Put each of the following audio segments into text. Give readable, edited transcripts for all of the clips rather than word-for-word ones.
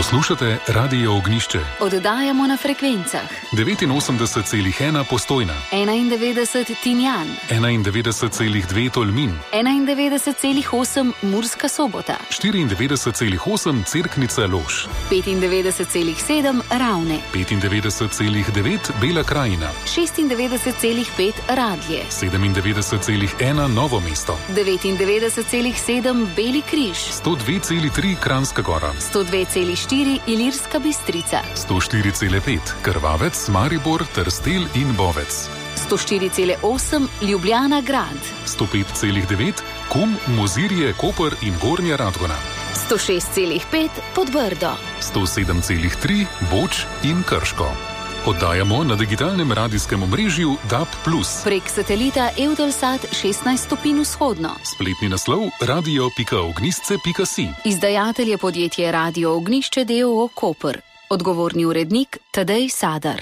Poslušate Radio Ognišče. Oddajamo na frekvencah 89,1 Postojna, 91 Tinjan, 91,2 Tolmin, 91,8 Murska Sobota, 94,8 Cerknica Lož, 95,7 Ravne, 95,9 Bela Krajina, 96,5 Radlje, 97,1 Novo mesto, 99,7 Beli križ, 102,3 Kranjska Gora, 102,4 Ilirska Bistrica, 104,5 Krvavec, Maribor, Trstelj in Bovec, 104,8 Ljubljana Grad, 105,9 Kum, Mozirje, Koper in Gornja Radgona, 106,5 Podbrdo, 107,3 Boč in Krško. Oddajamo na digitalnem radijskem omrežju DAB+. Prek satelita Eutelsat 16 stopinj vzhodno. Spletni naslov radio.ognisce.si. Izdajatelj je podjetje Radio Ognišče d.o.o. Koper. Odgovorni urednik Tadej Sadar.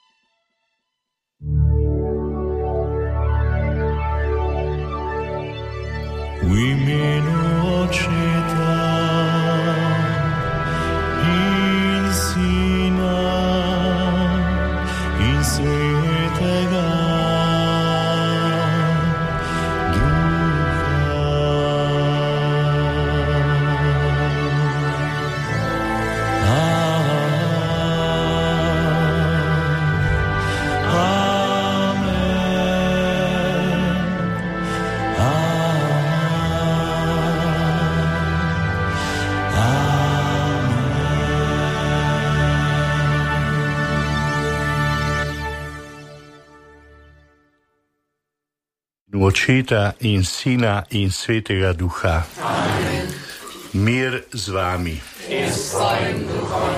V imenu Očeta in Sina in Svetega Duha. Očeta in Sina in Svetega Duha. Amen. Mir z vami. In s tvojim duhom.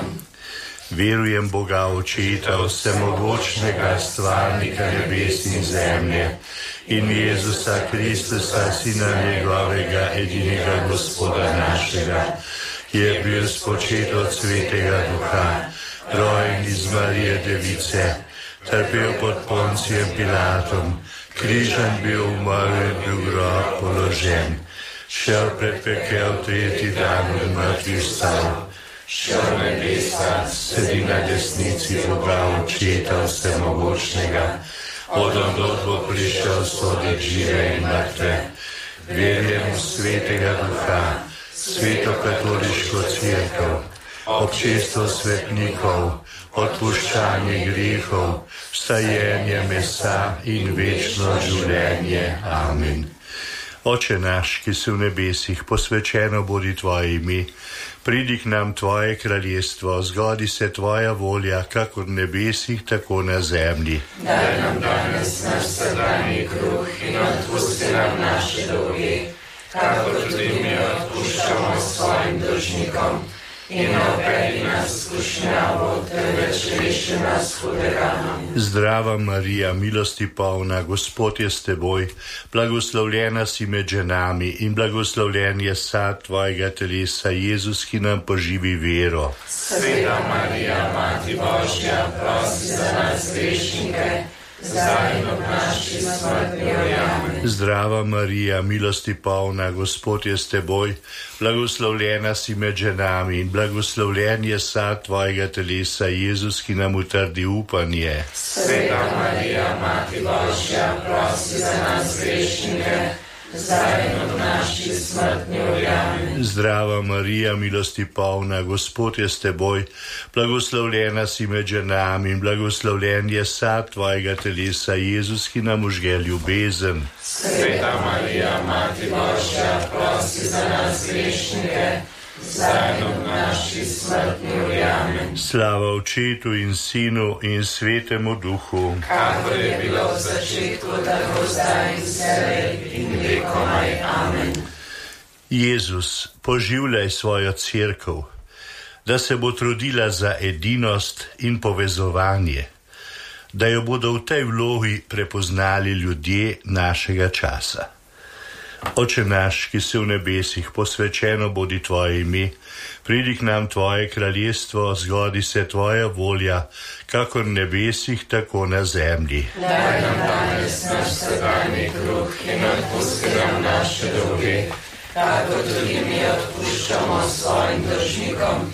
Verujem Boga Očeta, vsemogočnega, stvarnika nebes in zemlje, in Jezusa Kristusa, Sina njegovega, edinega Gospoda našega, ki je bil spočet od Svetega Duha, rojen iz Marije Device, trpel pod Poncijem Pilatom, križan bil, umrl in bil v grob položen, šel pred pekel, tretji dan od mrtvih vstal, šel v nebesa, sedi na desnici Boga Očeta vsemogočnega, odonod bo prišel sodit žive in mrtve. Verjam v Svetega Duha, Sveto katoliško cerkev, občestvo svetnikov, odpuščanje grehov, vstajenje mesa in večno življenje. Amen. Oče naš, ki si v nebesih, posvečeno bodi tvoje ime, pridi k nam tvoje kraljestvo, zgodi se tvoja volja, kakor v nebesih, tako na zemlji. Daj nam danes naš vsakdanji kruh in odpusti nam naše dolge, kakor tudi mi odpuščamo svojim dolžnikom. In ne vpelji nas v skušnjavo, temveč reši nas hudega. Zdrava Marija, milosti polna, Gospod je s teboj, blagoslovljena si med ženami in blagoslovljen je sad tvojega telesa, Jezus, ki nam poživi vero. Sveta Marija, Mati Božja, prosi za nas grešnike, zdaj in ob naši smrtni uri. Amen. Zdrava Marija, milosti polna, Gospod je s teboj, blagoslovljena si med ženami in blagoslovljen je sad tvojega telesa, Jezus, ki nam utrdi upanje. Sveta Marija, Mati Božja, prosi za nas grešnike, zdaj in ob naši smrtni uri. Amen. Zdrava Marija, milosti polna, Gospod je s teboj, blagoslovljena si med ženami in blagoslovljen je sad tvojega telesa, Jezus, ki nam užge ljubezen. Sveta Marija, Mati Božja, prosi za nas grešnike, zdaj in ob naši smrtni uri. Amen. Slava Očetu in Sinu in Svetemu Duhu. Kakor je bilo v začetku, tako zdaj in vselej in vekomaj. Amen. Jezus, poživljaj svojo cerkev, da se bo trudila za edinost in povezovanje, da jo bodo v tej vlogi prepoznali ljudje našega časa. Oče naš, ki si v nebesih, posvečeno bodi tvoje ime, pridi k nam tvoje kraljestvo, zgodi se tvoja volja, kakor v nebesih, tako na zemlji. Daj nam danes naš vsakdanji kruh in odpusti nam naše dolge, kakor tudi mi odpuščamo svojim dolžnikom.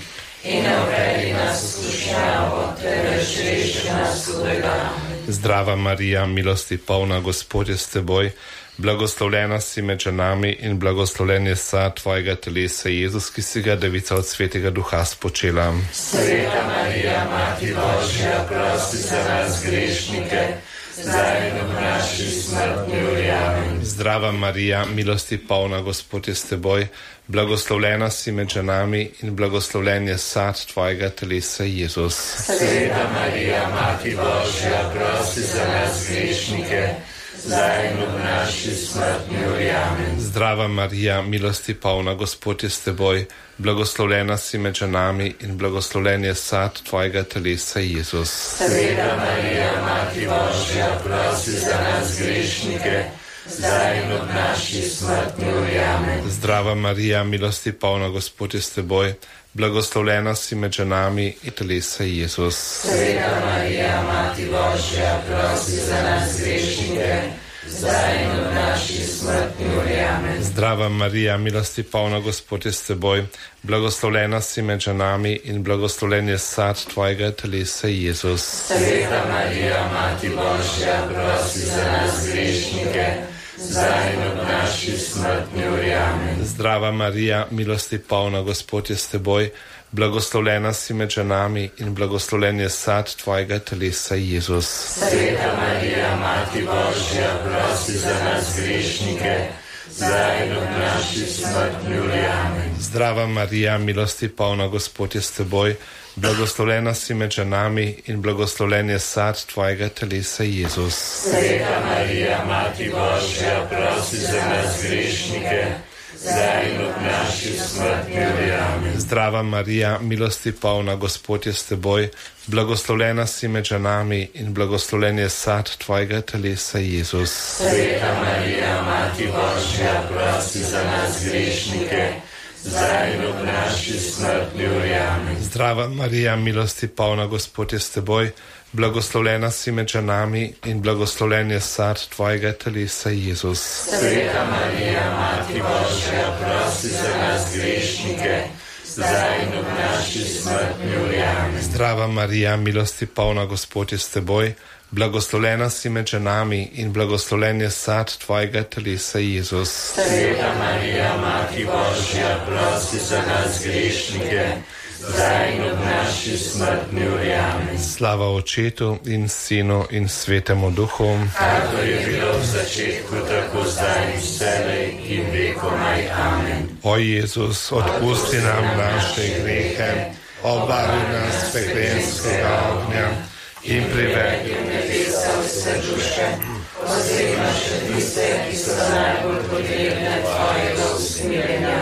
in ne uvedi nas v skušnjavo, temveč reši nas hudega. Zdrava Marija, milosti polna, Gospod je s teboj, blagoslovljena si med ženami in blagoslovljen je sad tvojega telesa, Jezus, ki si ga devica od Svetega Duha spočela. Sveta Marija, Mati Božja, prosi za nas grešnike, zdaj in v naši smrtni uri. Amen. Zdrava Marija, milosti polna, Gospod je s teboj, blagoslovljena si med ženami in blagoslovljen je sad tvojega telesa, Jezus. Sveta Marija, Mati Božja, prosi za nas grešnike, zdaj in v naši smrtni uri. Amen. Zdrava Marija, milosti polna, Gospod je s teboj, blagoslovljena si med ženami in blagoslovljen je sad tvojega telesa, Jezus. Sveta Marija, Mati Božja, prosi za nas grešnike, zdaj in v naši smrtni uri. Amen. Zdrava Marija, milosti polna, Gospod je s teboj, blagoslovljena si med ženami in telesa, Jezus. Sveta Marija, Mati Božja, prosi za nas grešnike, zdaj in v naši smrtni uri. Amen. Zdrava Marija, milosti polna, Gospod je s teboj, blagoslovljena si med ženami in blagoslovljen je sad tvojega telesa, Jezus. Sveta Marija, Mati Božja, prosi za nas grešnike, zdaj in v naši smrtni uri. Amen. Zdrava Marija, milosti polna, Gospod je s teboj, blagoslovljena si med ženami in blagoslovljen je sad tvojega telesa, Jezus. Sveta Marija, Mati Božja, prosi za nas grešnike, zdaj in v naši smrtni uri. Amen. Zdrava Marija, milosti polna, Gospod je s teboj, blagoslovljena si med ženami in blagoslovljen je sad tvojega telesa, Jezus. Sveta Marija, Mati Božja, prosi za nas grešnike, zdaj in v naši smrtni uri. Amen. Zdrava Marija, milosti polna, Gospod je s teboj, blagoslovljena si med ženami in blagoslovljen je sad tvojega telesa, Jezus. Sveta Marija, Mati Božja, prosi za nas grešnike, zdaj in v naši smrtni uri. Amen. Zdrava Marija, milosti polna, Gospod je s teboj, blagoslovljena si med ženami in blagoslovljen je sad tvojega telesa, Jezus. Sveta Marija, Mati Božja, prosi za nas grešnike, zdaj in v naši smrtni uri. Amen. Zdrava Marija, milosti polna, Gospod je s teboj, blagoslovljena si med ženami in blagoslovljen je sad tvojega telesa, Jezus. Sveta Marija, Mati Božja, prosi za nas grešnike, zdaj in v naši smrtni uri. Amen. Slava Očetu in Sinu in Svetemu Duhu, kakor je bilo v začetku, tako zdaj in vselej in vekomaj. Amen. O Jezus, odpusti nam naše grehe, obari nas peklenskega ognja in privedi v nebesa vse duše, oziroma še tiste, ki so najbolj potrebne tvojega usmiljenja.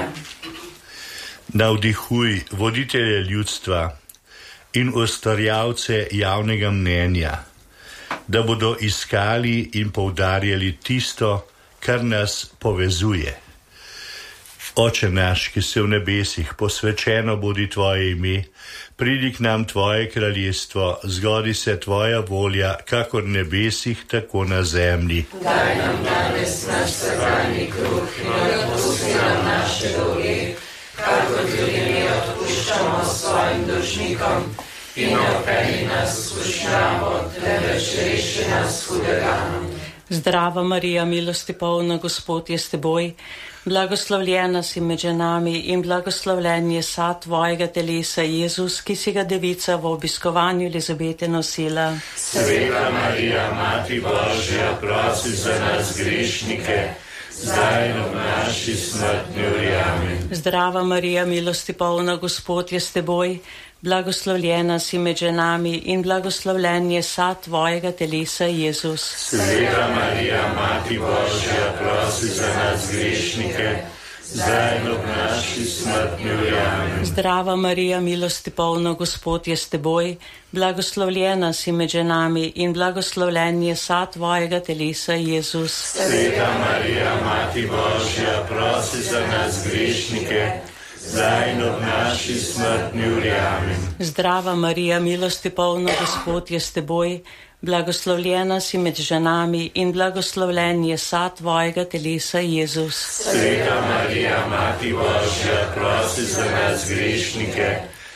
Navdihuj voditelje ljudstva in ustvarjalce javnega mnenja, da bodo iskali in poudarjali tisto, kar nas povezuje. Oče naš, ki si v nebesih, posvečeno bodi tvoje ime, pridi k nam tvoje kraljestvo, zgodi se tvoja volja, kakor v nebesih, tako na zemlji. Daj nam danes naš vsakdanji kruh in odpusti nam naše dolge, kakor tudi mi odpuščamo svojim dolžnikom, in ne vpelji nas v skušnjavo, temveč reši nas hudega. Zdrava Marija, milosti polna, Gospod je s teboj, blagoslovljena si med ženami in blagoslovljen je sad tvojega telesa, Jezus, ki si ga devica v obiskovanju Elizabete nosila. Sveta Marija, Mati Božja, prosi za nas grešnike, zdaj in v naši smrtni uri. Amen. Zdrava Marija, milosti polna, Gospod je s teboj, blagoslovljena si med ženami in blagoslovljen je sad tvojega telesa, Jezus. Sveta Marija, Mati Božja, prosi za nas grešnike, zdaj in v naši smrtni uri. Amen. Zdrava Marija, milosti polna, Gospod je s teboj, blagoslovljena si med ženami in blagoslovljen je sad tvojega telesa, Jezus. Sveta Marija, Mati Božja, prosi za nas grešnike, zdaj in v naši smrtni uri. Amen. Zdrava Marija, milosti polna, Gospod je s teboj, blagoslovljena si med ženami in blagoslovljen je sad tvojega telesa, Jezus. Sveta Marija, Mati Božja, prosi za nas grešnike,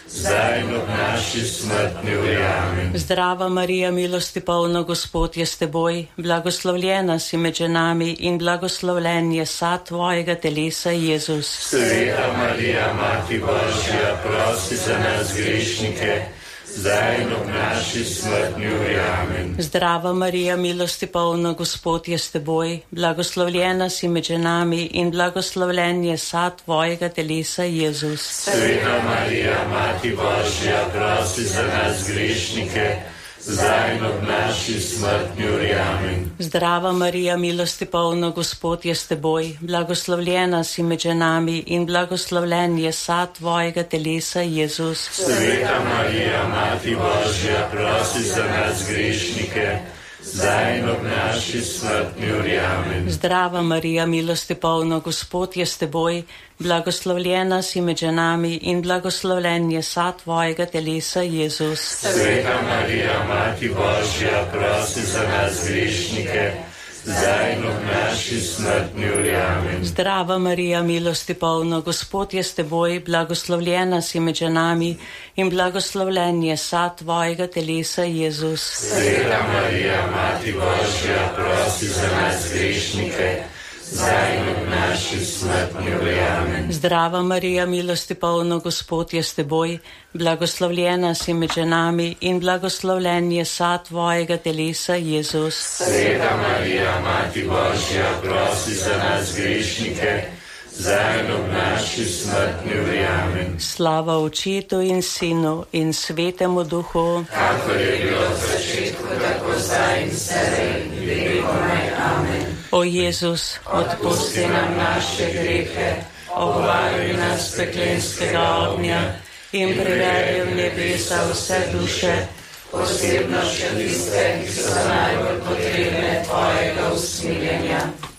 zdaj in ob naši smrtni uri. Amen. Zdrava Marija, milosti polna, Gospod je s teboj, blagoslovljena si med ženami in blagoslovljen je sad tvojega telesa, Jezus. Sveta Marija, Mati Božja, prosi za nas grešnike, zdaj in ob naši smrtni uri. Amen. Zdrava Marija, milosti polna, Gospod je s teboj, blagoslovljena si med ženami in blagoslovljen je sad tvojega telesa, Jezus. Sveta Marija, Mati Božja, prosi za nas grešnike, zdaj in ob naši smrtni uri. Amen. Zdrava Marija, milosti polna, Gospod je s teboj, blagoslovljena si med ženami in blagoslovljen je sad tvojega telesa, Jezus. Sveta Marija, Mati Božja, prosi za nas grešnike, zdaj in ob naši smrtni uri. Amen. Zdrava Marija, milosti polna, Gospod je s teboj, blagoslovljena si med ženami in blagoslovljen je sad tvojega telesa, Jezus. Sveta Marija, Mati Božja, prosi za nas grešnike, zdaj in ob naši smrtni uri. Amen. Zdrava Marija, milosti polna, Gospod je s teboj, blagoslovljena si med ženami in blagoslovljen je sad tvojega telesa, Jezus. Sveta Marija, Mati Božja, prosi za nas grešnike, zdaj in ob naši smrtni uri. Amen. Zdrava Marija, milosti polna, Gospod je s teboj, blagoslovljena si med ženami in blagoslovljen je sad tvojega telesa, Jezus. Sveta Marija, Mati Božja, prosi za nas grešnike, zdaj in ob naši smrtni uri. Amen. Slava Očetu in Sinu in Svetemu Duhu, Kakor je bilo v začetku, tako zdaj in vselej in vekomaj. Amen. o Jezus, Odpusti nam naše grehe, obvaruj nas peklenskega ognja in privedi v nebesa vse duše, posebno še tiste, ki so najbolj potrebne tvojega usmiljenja.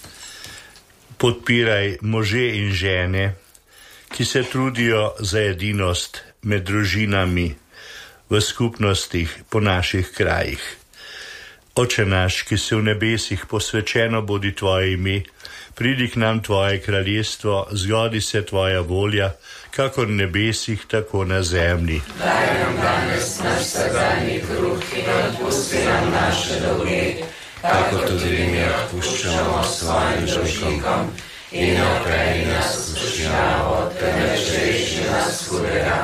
Podpiraj može in žene, ki se trudijo za edinost med družinami v skupnostih po naših krajih. Oče naš, ki si v nebesih, posvečeno bodi tvoje ime, pridi k nam tvoje kraljestvo, zgodi se tvoja volja, kakor v nebesih, tako na zemlji. Daj nam danes naš vsakdanji kruh in odpusti nam naše dolge, kakor tudi mi odpuščamo svojim dolžnikom, in ne vpelji nas v skušnjavo, temveč reši nas hudega.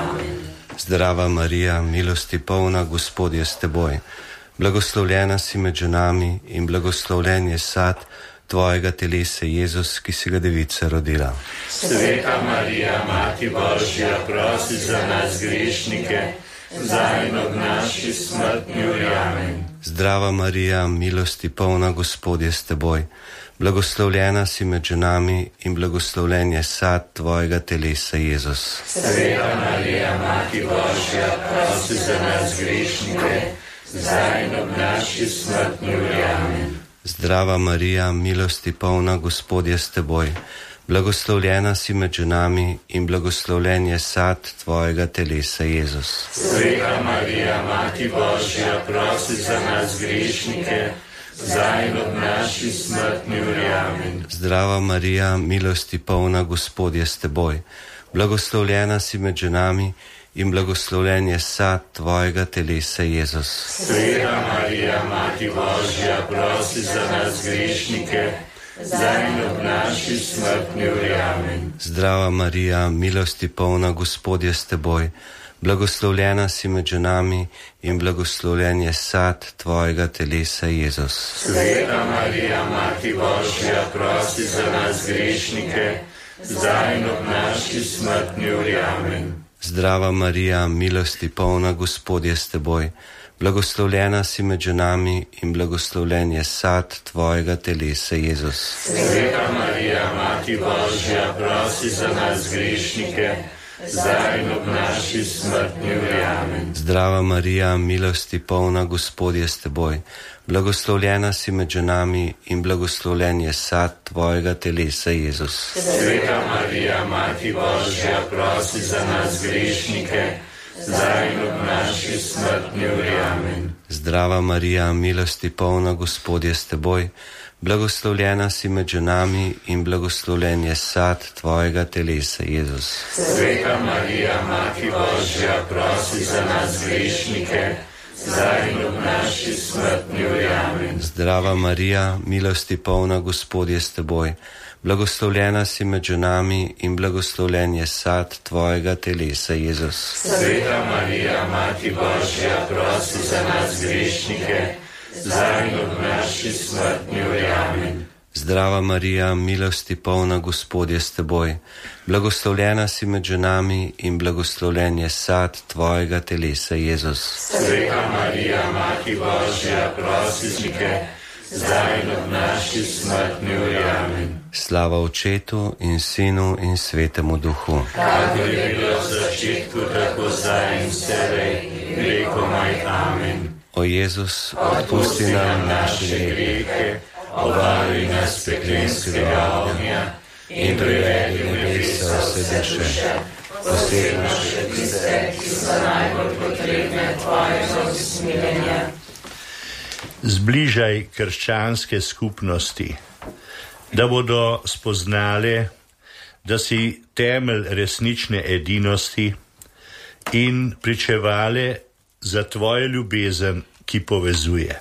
Zdrava Marija, milosti polna, Gospod je s teboj. Blagoslovljena si med ženami in blagoslovljen je sad tvojega telesa, Jezus, ki si ga devica rodila. Sveta Marija, Mati Božja, prosi za nas grešnike, zdaj in ob naši smrtni uri. Amen. Zdrava Marija, milosti polna, Gospod je s teboj. Blagoslovljena si med ženami in blagoslovljen je sad tvojega telesa, Jezus. Sveta Marija, Mati Božja, prosi za nas grešnike, zdaj in ob naši smrtni uri. Amen. Zdrava Marija, milosti polna, Gospod je s teboj. Blagoslovljena si med ženami in blagoslovljen je sad tvojega telesa, Jezus. Sveta Marija, Mati Božja, prosi za nas grešnike, zdaj in ob naši smrtni uri. Amen. Zdrava Marija, milosti polna, Gospod je s teboj. Blagoslovljena si med ženami in blagoslovljen je sad tvojega telesa, Jezus. Sveta Marija, Mati Božja, prosi za nas grešnike, zdaj in ob naši smrtni uri. Amen. Zdrava Marija, milosti polna, Gospod je s teboj. Blagoslovljena si med ženami in blagoslovljen je sad tvojega telesa, Jezus. Sveta Marija, Mati Božja, prosi za nas grešnike, zdaj in ob naši smrtni uri. Amen. Zdrava Marija, milosti polna, Gospod je s teboj. Blagoslovljena si med ženami in blagoslovljen je sad tvojega telesa, Jezus. Sveta Marija, Mati Božja, prosi za nas grešnike, zdaj in ob naši smrtni uri. Amen. Zdrava Marija, milosti polna, Gospod je s teboj. Blagoslovljena si med ženami in blagoslovljen je sad tvojega telesa, Jezus. Sveta Marija, Mati Božja, prosi za nas grešnike, zdaj in ob naši smrtni uri. Amen. Zdrava Marija, milosti polna, Gospod je s teboj. Blagoslovljena si med ženami in blagoslovljen je sad tvojega telesa, Jezus. Sveta Marija, Mati Božja, prosi za nas grešnike, zdaj in ob naši smrtni uri. Amen. Zdrava Marija, milosti polna, Gospod je s teboj. Blagoslovljena si med ženami in blagoslovljen je sad tvojega telesa, Jezus. Sveta Marija, Mati Božja, prosi za nas grešnike, zdaj in ob naši smrtni uri. Amen. Zdrava Marija, milosti polna, Gospod je s teboj. Blagoslovljena si med ženami in blagoslovljen je sad tvojega telesa, Jezus. Sveta Marija, Mati Božja, prosi za grešnike, zdaj in ob naši smrtni uri. Amen. Slava Očetu in Sinu in Svetemu Duhu. Kakor je bilo v začetku, tako zdaj in vselej, vekomaj. Amen. O Jezus, odpusti nam naše grehe, obvari nas peklenskega ognja in privedi v nebesa vse duše, posebno še tiste, ki so najbolj potrebne tvojega usmiljenja. Zbližaj krščanske skupnosti, da bodo spoznale, da si temelj resnične edinosti in pričevale za tvojo ljubezen, ki povezuje.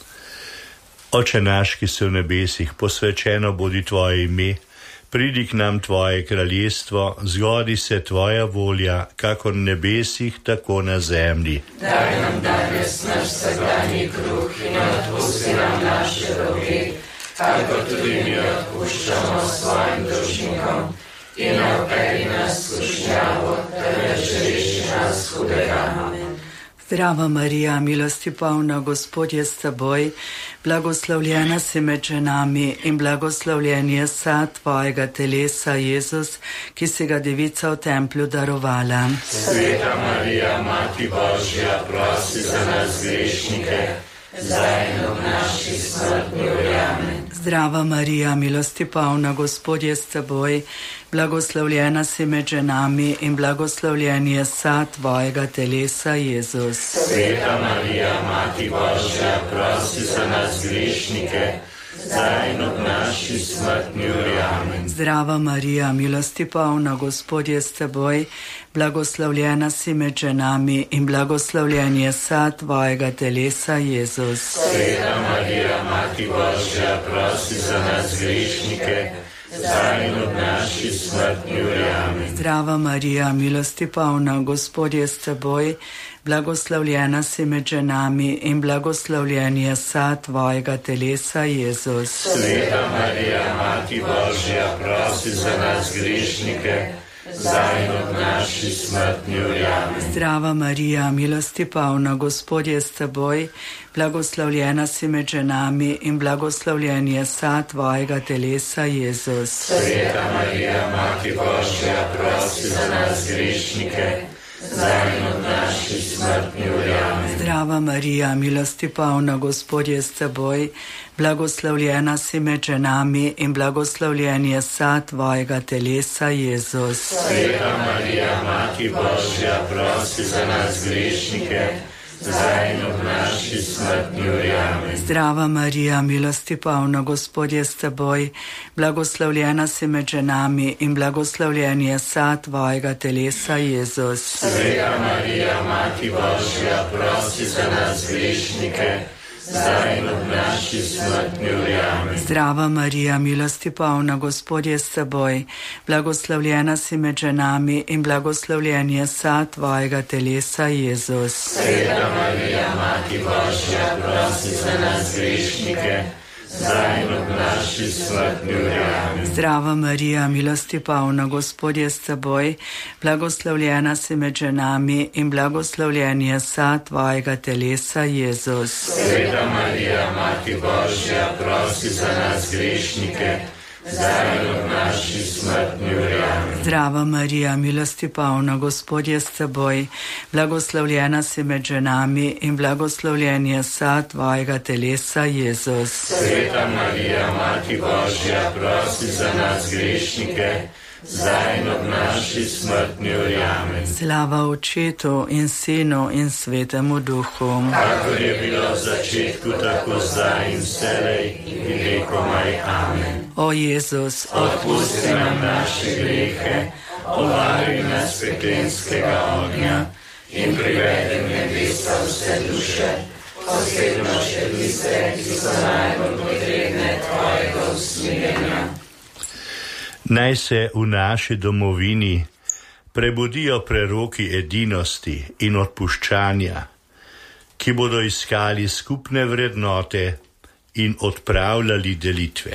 Oče naš, ki si v nebesih, posvečeno bodi tvoje ime, pridi k nam tvoje kraljestvo, zgodi se tvoja volja, kakor na nebesih, tako na zemlji. Daj nam danes naš vsakdanji kruh in odpusti nam naše dolge, kakor tudi mi odpuščamo svojim dolžnikom, in ne vpelji nas v skušnjavo, temveč reši nas hudega. Amen. Zdrava Marija, milosti polna, Gospod je s teboj, blagoslovljena si med ženami in blagoslovljen je sad tvojega telesa, Jezus, ki si ga devica v templju darovala. Sveta Marija, Mati Božja, prosi za nas grešnike, zdaj in ob naši smrtni uri. Amen. Zdrava Marija, milosti polna, Gospod je s teboj, blagoslovljena si med ženami in blagoslovljen je sad tvojega telesa, Jezus. Sveta Marija, Mati Božja, prosi za nas grešnike, zdaj in ob naši smrtni uri. Amen. Zdrava Marija, milosti polna, Gospod je s teboj, blagoslovljena si med ženami in blagoslovljen je sad tvojega telesa, Jezus. Sveta Marija, Mati Božja, prosi za nas grešnike, zdaj in ob naši smrtni uri. Amen. Zdrava Marija, milosti polna, Gospod je s teboj, blagoslovljena si med ženami in blagoslovljen je sad tvojega telesa, Jezus. Sveta Marija, Mati Božja, prosi za nas grešnike, zdaj in ob naši smrtni uri. Amen. Zdrava Marija, milosti polna, Gospod je s teboj, blagoslovljena si med ženami in blagoslovljen je sad tvojega telesa, Jezus. Sveta Marija, Mati Božja, prosi za nas grešnike, zdaj in ob naši smrtni uri. Amen. Zdrava Marija, milosti polna, Gospod je s teboj, blagoslovljena si med ženami in blagoslovljen je sad tvojega telesa, Jezus. Sveta Marija, Mati Božja, prosi za nas grešnike, zdaj in ob naši smrtni uri. Amen. Zdrava Marija, milosti polna, Gospod je s teboj, blagoslovljena si med ženami in blagoslovljen je sad tvojega telesa, Jezus. Sveta Marija, Mati Božja, prosi za nas grešnike, zdaj in ob naši smrtni uri. Amen. Zdrava Marija, milosti polna, Gospod je s teboj, blagoslovljena si med ženami in blagoslovljen je sad tvojega telesa, Jezus. Sveta Marija, Mati Božja, prosi za nas grešnike, zdaj in ob naši smrtni uri. Amen. Zdrava Marija, milosti polna, Gospod je s teboj, blagoslovljena si med ženami in blagoslovljen je sad tvojega telesa, Jezus. Sveta Marija, Mati Božja, prosi za nas grešnike, zdaj in ob naši smrtni uri. Amen. Zdrava Marija, milosti polna, Gospod je s teboj, blagoslovljena si med ženami in blagoslovljen je sad tvojega telesa, Jezus. Sveta Marija, Mati Božja, prosi za nas grešnike, zdaj in ob naši smrtni uri. Amen. Slava Očetu in Sinu in Svetemu Duhu, kakor je bilo v začetku, tako zdaj in vselej in vekomaj. Amen. O Jezus, odpusti nam naše grehe, obvari nas peklenskega ognja in privedi v nebesa vse duše, posebno še tiste, ki so najbolj potrebne tvojega usmiljenja. Naj se v naši domovini prebudijo preroki edinosti in odpuščanja, ki bodo iskali skupne vrednote in odpravljali delitve.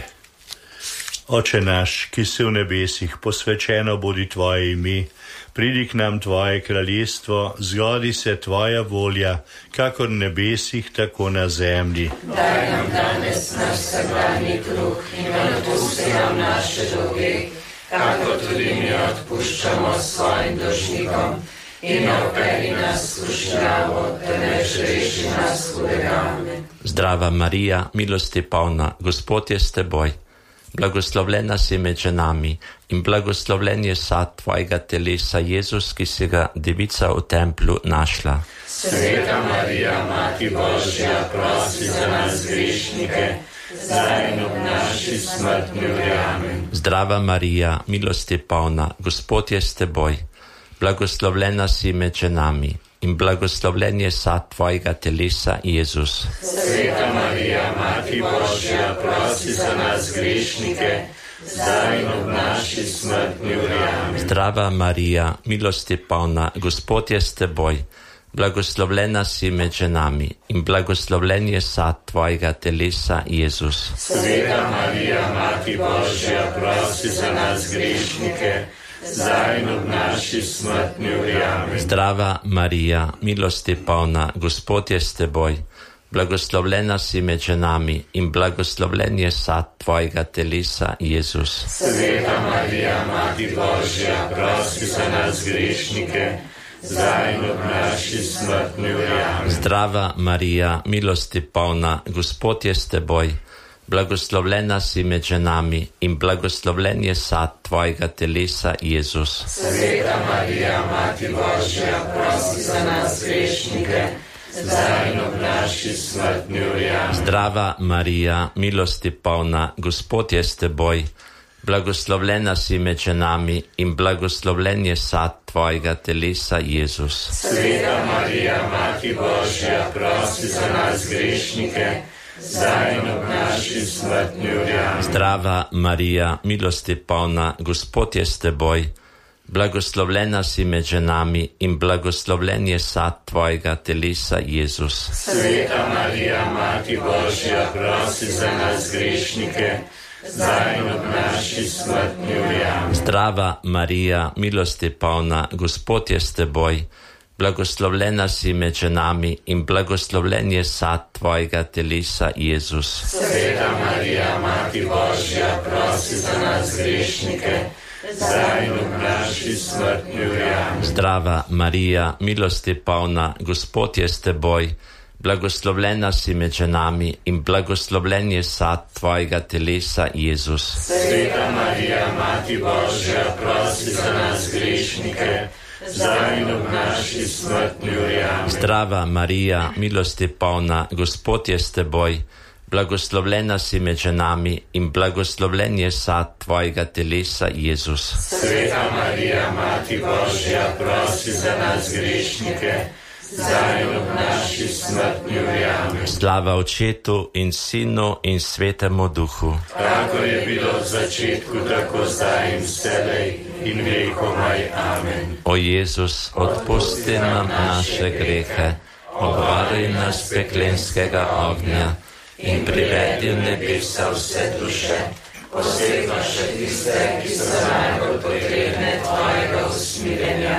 Oče naš, ki si v nebesih, posvečeno bodi tvoje ime, pridi k nam tvoje kraljestvo, zgodi se tvoja volja, kakor v nebesih, tako na zemlji. Daj nam danes naš vsakdanji kruh in odpusti nam naše dolge, kakor tudi mi odpuščamo svojim dolžnikom. In ne vpelji nas v skušnjavo, temveč reši nas hudega. Zdrava Marija, milosti polna, Gospod je s teboj. Blagoslovljena si med ženami in blagoslovljen je sad tvojega telesa, Jezus, ki si ga devica v templu našla. Sveta Marija, Mati Božja, prosi za nas grešnike, zdaj in ob naši smrtni uri. Amen. Zdrava Marija, milosti polna, Gospod je s teboj. Blagoslovljena si med ženami in blagoslovljen je sad tvojega telesa, Jezus. Sveta Marija, Mati Božja, prosi za nas grešnike, zdaj in ob naši smrtni uri. Amen. Zdrava Marija, milosti polna, Gospod je s teboj. Blagoslovljena si med ženami in blagoslovljen je sad tvojega telesa, Jezus. Sveta Marija, Mati Božja, prosi za nas grešnike, zdaj in ob naši smrtni uri. Amen. Zdrava Marija, milosti polna, Gospod je s teboj. Blagoslovljena si med ženami in blagoslovljen je sad tvojega telesa, Jezus. Sveta Marija, Mati Božja, prosi za nas grešnike, zdaj in ob naši smrtni uri. Amen. Zdrava Marija, milosti polna, Gospod je s teboj. Blagoslovljena si med ženami in blagoslovljen je sad tvojega telesa, Jezus. Sveta Marija, Mati Božja, prosi za nas grešnike, zdaj in ob naši smrtni uri. Amen. Zdrava Marija, milosti polna, Gospod je s teboj. Blagoslovljena si med ženami in blagoslovljen je sad tvojega telesa, Jezus. Sveta Marija, Mati Božja, prosi za nas grešnike, zdaj in ob naši smrtni uri. Amen. Zdrava Marija, milosti polna, Gospod je s teboj. Blagoslovljena si med ženami in blagoslovljen je sad tvojega telesa, Jezus. Sveta Marija, Mati Božja, prosi za nas grešnike, zdaj in ob naši smrtni uri. Amen. Zdrava Marija, milosti polna, Gospod je s teboj. Blagoslovljena si med ženami in blagoslovljen je sad tvojega telesa, Jezus. Sveta Marija, Mati Božja, prosi za nas grešnike, zdaj in ob naši smrtni uri. Amen. Zdrava Marija, milosti polna, Gospod je s teboj. Blagoslovljena si med ženami in blagoslovljen je sad tvojega telesa, Jezus. Sveta Marija, Mati Božja, prosi za nas grešnike, zdaj in ob naši smrtni uri. Amen. Zdrava Marija, milosti polna, Gospod je s teboj. Blagoslovljena si med ženami in blagoslovljen je sad tvojega telesa, Jezus. Sveta Marija, Mati Božja, prosi za nas grešnike, zdaj in ob naši smrtni uri. Amen. Slava Očetu in Sinu in Svetemu Duhu. Kakor je bilo v začetku, tako zdaj in vselej in vekomaj. Amen. O Jezus, odpusti nam naše grehe, obvari nas peklenskega ognja in privedi v nebesa vse duše, posebno še tiste, ki so najbolj potrebne tvojega usmiljenja.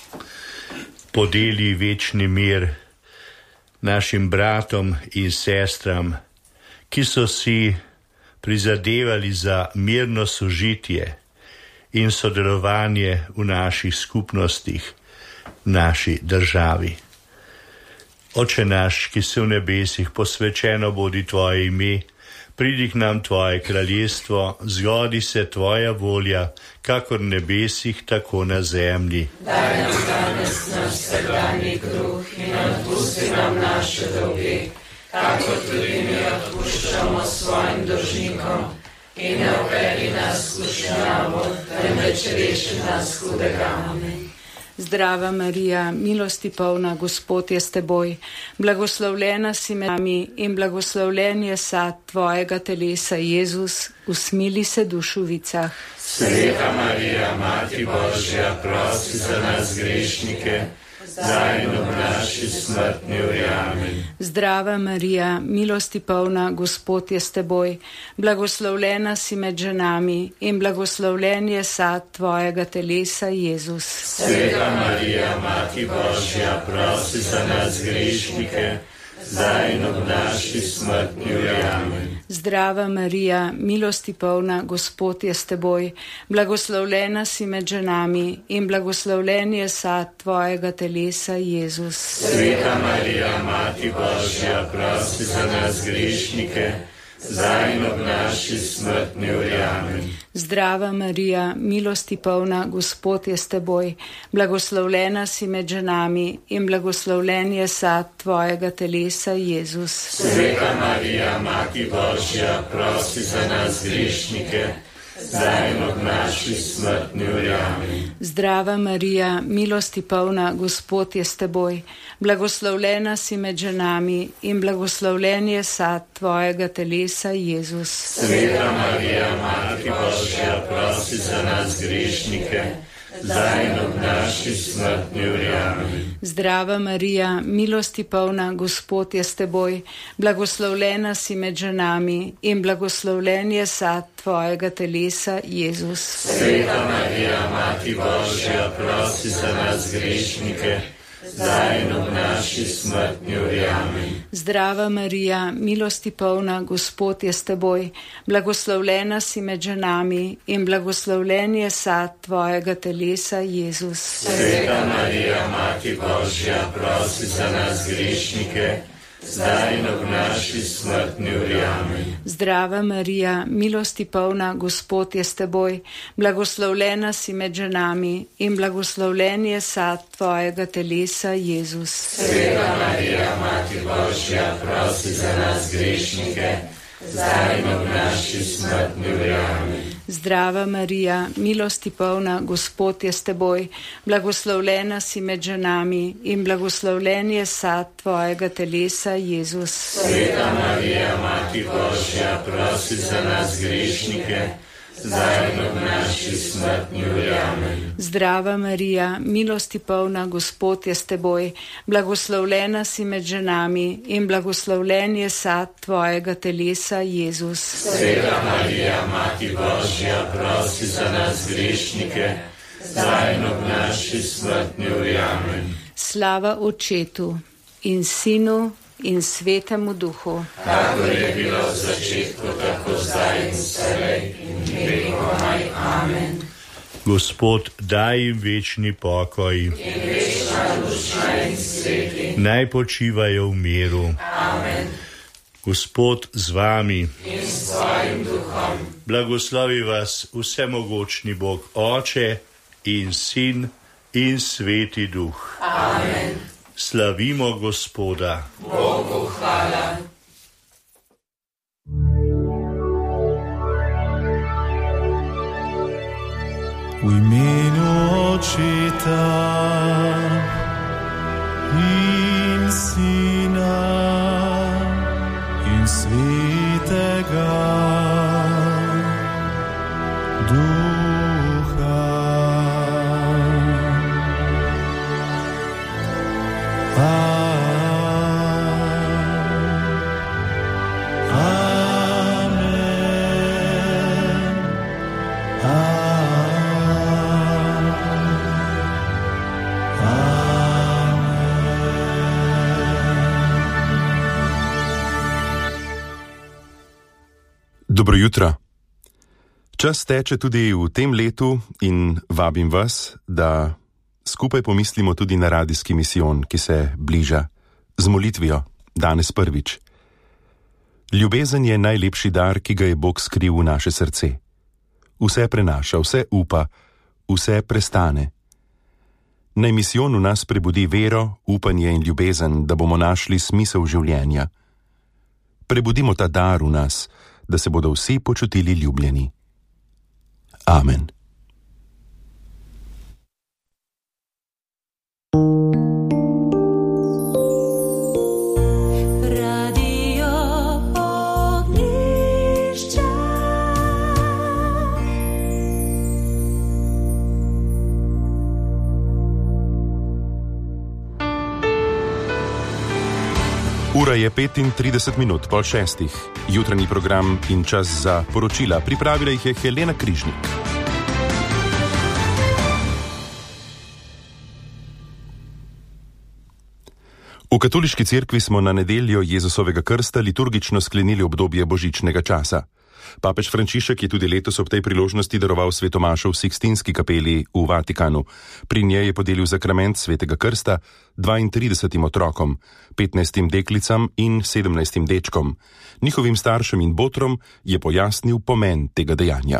Podeli večni mir našim bratom in sestram, ki so si prizadevali za mirno sožitje in sodelovanje v naših skupnostih, v naši državi. Oče naš, ki si v nebesih, posvečeno bodi tvoje ime, Pridi k nam tvoje kraljestvo, zgodi se tvoja volja, kakor v nebesih, tako na zemlji. Daj nam danes naš vsakdanji kruh in odpusti nam naše dolge, kakor tudi mi odpuščamo svojim dolžnikom. In ne uvedi nas v skušnjavo, temveč reši nas hudega. Amen. Zdrava Marija, milosti polna, Gospod je s teboj, blagoslovljena si med nami in blagoslovljen je sad tvojega telesa, Jezus, usmili se dušovicah. Sveta Marija, Mati Božja, prosi za nas grešnike, zdaj in ob naši smrtni uri. Amen. Zdrava Marija, milosti polna, Gospod je s teboj, blagoslovljena si med ženami in blagoslovljen je sad tvojega telesa, Jezus. Sveta Marija, Mati Božja, prosi za nas grešnike, zdaj in ob naši smrtni uri. Amen. Zdrava Marija, milosti polna, Gospod je s teboj, blagoslovljena si med ženami in blagoslovljen je sad tvojega telesa, Jezus. Sveta Marija, Mati Božja, prosi za nas grešnike, zdaj in ob naši smrtni uri. Amen. Zdrava Marija, milosti polna, Gospod je s teboj, blagoslovljena si med ženami in blagoslovljen je sad tvojega telesa, Jezus. Sveta Marija, Mati Božja, prosi za nas grešnike, zdaj in ob naši smrtni uri. Amen. Zdrava Marija, milosti polna, Gospod je s teboj, blagoslovljena si med ženami in blagoslovljen je sad tvojega telesa, Jezus. Sveta Marija, Mati Božja, prosi za nas grešnike, zdaj in ob naši smrtni uri. Amen. Zdrava Marija, milosti polna, Gospod je s teboj, blagoslovljena si med ženami in blagoslovljen je sad tvojega telesa, Jezus. Sveta Marija, Mati Božja, prosi za nas grešnike, zdaj in ob naši smrtni uri. Amen. Zdrava Marija, milosti polna, Gospod je s teboj, blagoslovljena si med ženami in blagoslovljen je sad tvojega telesa, Jezus. Sveta Marija, Mati Božja, prosi za nas grešnike, zdaj in ob naši smrtni uri. Amen. Zdrava Marija, milosti polna, Gospod je s teboj, blagoslovljena si med ženami in blagoslovljen je sad tvojega telesa, Jezus. Sveta Marija, Mati Božja, prosi za nas grešnike, zdaj in ob naši smrtni uri. Amen. Zdrava Marija, milosti polna, Gospod je s teboj, blagoslovljena si med ženami in blagoslovljen je sad tvojega telesa, Jezus. Sveta Marija, Mati Božja, prosi za nas grešnike, zdaj in ob naši smrtni uri. Amen. Zdrava Marija, milosti polna, Gospod je s teboj, blagoslovljena si med ženami in blagoslovljen je sad tvojega telesa, Jezus. Sveta Marija, Mati Božja, prosi za nas grešnike, zdaj in ob naši smrtni uri. Amen. Slava Očetu in Sinu in Svetemu Duhu. Kakor je bilo v začetku, tako zdaj in vselej in vekomaj. Amen. Gospod, daj jim večni pokoj. In večna duša in sveti. Naj počivajo v miru. Amen. Gospod z vami. In s tvojim duhom. Blagoslovi vas vsemogočni Bog, Oče in Sin in Sveti Duh. Amen. Slavimo Gospoda. Bogu hvala. V imenu Očeta in Sina in Svetega Duha. Dobro jutro. Čas teče tudi v tem letu in vabim vas, da skupaj pomislimo tudi na radijski misijon, ki se bliža z molitvijo danes prvič. Ljubezen je najlepši dar, ki ga je Bog skril v naše srce. Vse prenaša, vse upa, vse prestane. Naj misijon v nas prebudi vero, upanje in ljubezen, da bomo našli smisel življenja. Prebudimo ta dar v nas, da se bodo vsi počutili ljubljeni. Amen. Ura je 35:35. Jutranji program in čas za poročila. Pripravila jih je Helena Križnik. V katoliški cerkvi smo na nedeljo Jezusovega krsta liturgično sklenili obdobje božičnega časa. Papež Frančišek je tudi letos ob tej priložnosti daroval svetomašo v Sikstinski kapeli v Vatikanu. Pri njej je podelil sakrament svetega krsta 32 otrokom, 15 deklicam in 17 dečkom. Njihovim staršem in botrom je pojasnil pomen tega dejanja.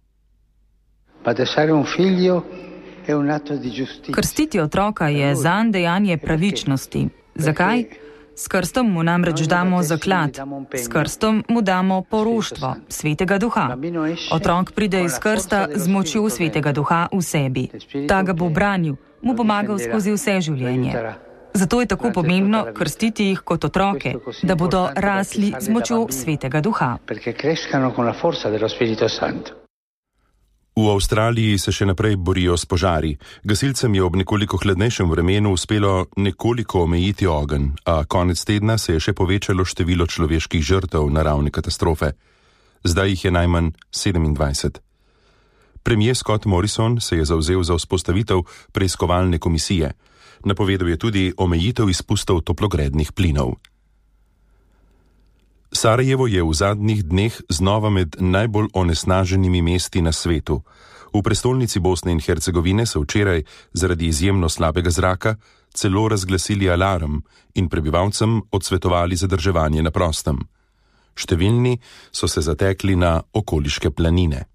Krstiti otroka je zanj dejanje pravičnosti. Zakaj? S krstom mu namreč damo zaklad, s krstom mu damo poroštvo svetega duha. Otrok pride iz krsta z močjo svetega duha v sebi. Ta ga bo branil, mu pomagal skozi vse življenje. Zato je tako pomembno krstiti jih kot otroke, da bodo rasli z močjo svetega duha. V Avstraliji se še naprej borijo s požari. Gasilcem je ob nekoliko hladnejšem vremenu uspelo nekoliko omejiti ogenj, a konec tedna se je še povečalo število človeških žrtev naravne katastrofe. Zdaj jih je najmanj 27. Premier Scott Morrison se je zavzel za vzpostavitev preiskovalne komisije. Napovedal je tudi omejitev izpustov toplogrednih plinov. Sarajevo je v zadnjih dneh znova med najbolj onesnaženimi mesti na svetu. V prestolnici Bosne in Hercegovine so včeraj zaradi izjemno slabega zraka celo razglasili alarm in prebivalcem odsvetovali zadrževanje na prostem. Številni so se zatekli na okoliške planine.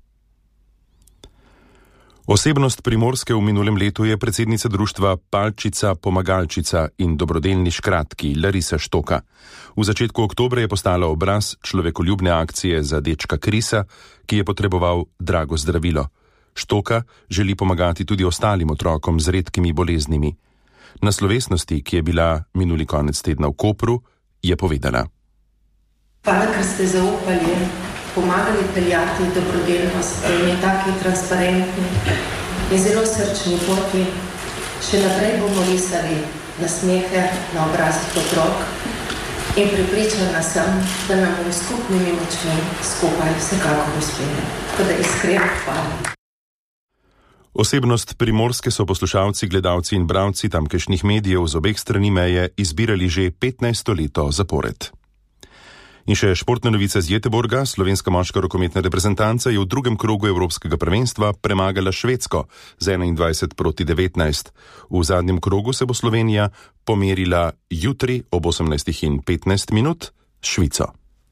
Osebnost Primorske v minulem letu je predsednica društva Palčica Pomagalčica in dobrodelni škratki Larisa Štoka. V začetku oktobra je postala obraz človekoljubne akcije za dečka Krisa, ki je potreboval drago zdravilo. Štoka želi pomagati tudi ostalim otrokom z redkimi boleznimi. Na slovesnosti, ki je bila minuli konec tedna v Kopru, je povedala: Hvala, ker ste zaupali, pomagali peljati dobrodelnost, da je taki transparentni in zelo srčni poti. Še naprej bomo risali nasmehe na obrazih otrok in prepričana sem, da nam bomo skupnimi močmi skupaj vsekakor uspeli. Tako da iskreno hvala. Osebnost Primorske so poslušalci, gledalci in bralci tamkajšnjih medijev z obeh strani meje izbirali že 15. leto zapored. In še športne novice z Göteborga. Slovenska moška rokometna reprezentanca je v drugem krogu evropskega prvenstva premagala Švedsko z 21:19. V zadnjem krogu se bo Slovenija pomerila jutri ob 18:15 s Švico.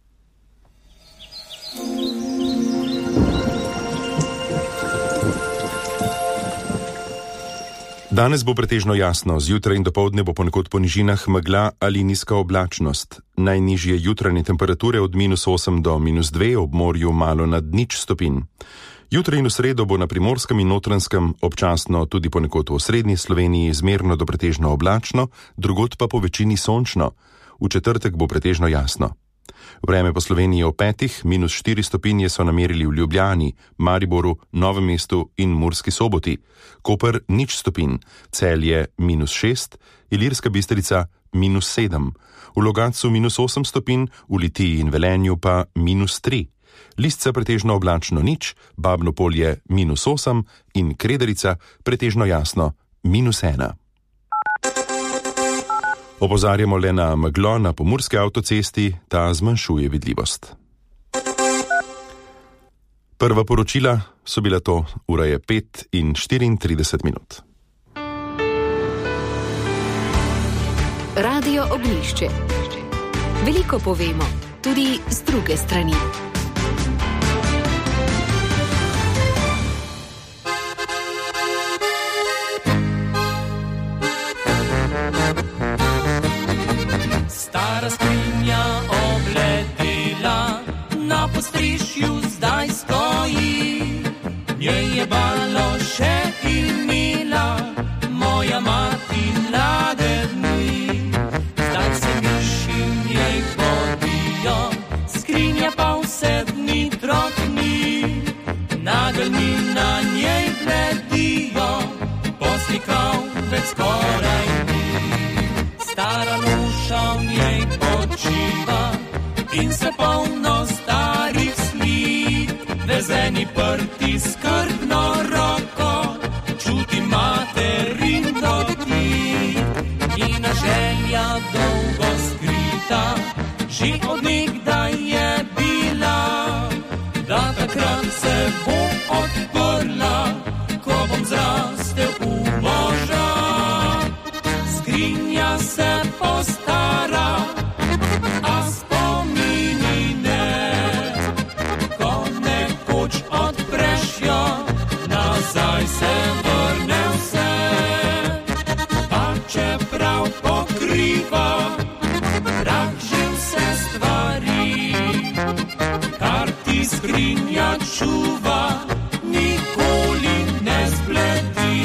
Danes bo pretežno jasno, zjutraj in dopoldne bo ponekod po nižinah megla ali nizka oblačnost. Najnižje jutranje temperature od -8 do -2, ob morju malo nad 0 stopinj. Jutri in v sredo bo na Primorskem in Notranjskem občasno tudi ponekod v osrednji Sloveniji zmerno do pretežno oblačno, drugod pa po večini sončno. V četrtek bo pretežno jasno. Vreme po Sloveniji ob 5, -4 stopinje so namerili v Ljubljani, Mariboru, Novem mestu in Murski Soboti. Koper 0 stopinj, Celje -6, Ilirska Bistrica -7, v Logatcu -8 stopinj, v Litiji in Velenju pa -3. Listca pretežno oblačno 0, Babno Polje -8 in Krederica pretežno jasno -1. Opozarjamo le na meglo na pomurski avtocesti, ta zmanjšuje vidljivost. Prva poročila so bila to, ura je 5:34. Radio Ognjišče. Veliko povemo, tudi z druge strani. Stara skrinja obletela, na postrišju zdaj stoji. Njej je balo še imela moja mati mlade dni. Zdaj se miši njej podijo, skrinja pa vse dni trokni. Nageljni na njej bledijo, poslikal več skoraj ni. Stara luša v njej počiva in se polno starih slik. Vezeni prti skrbno roko, čuti materin dotik. Njena želja dolgo skrita, že od nekdaj je bila, da takrat se bo odprla, ko bom zrastel v moža. Skrinja se postara, a spomini ne. Ko nekoč odpreš jo, nazaj se vrne vse. Pa čeprav pokriva prah že vse stvari, kar ti skrinja čuva, nikoli ne zbledi.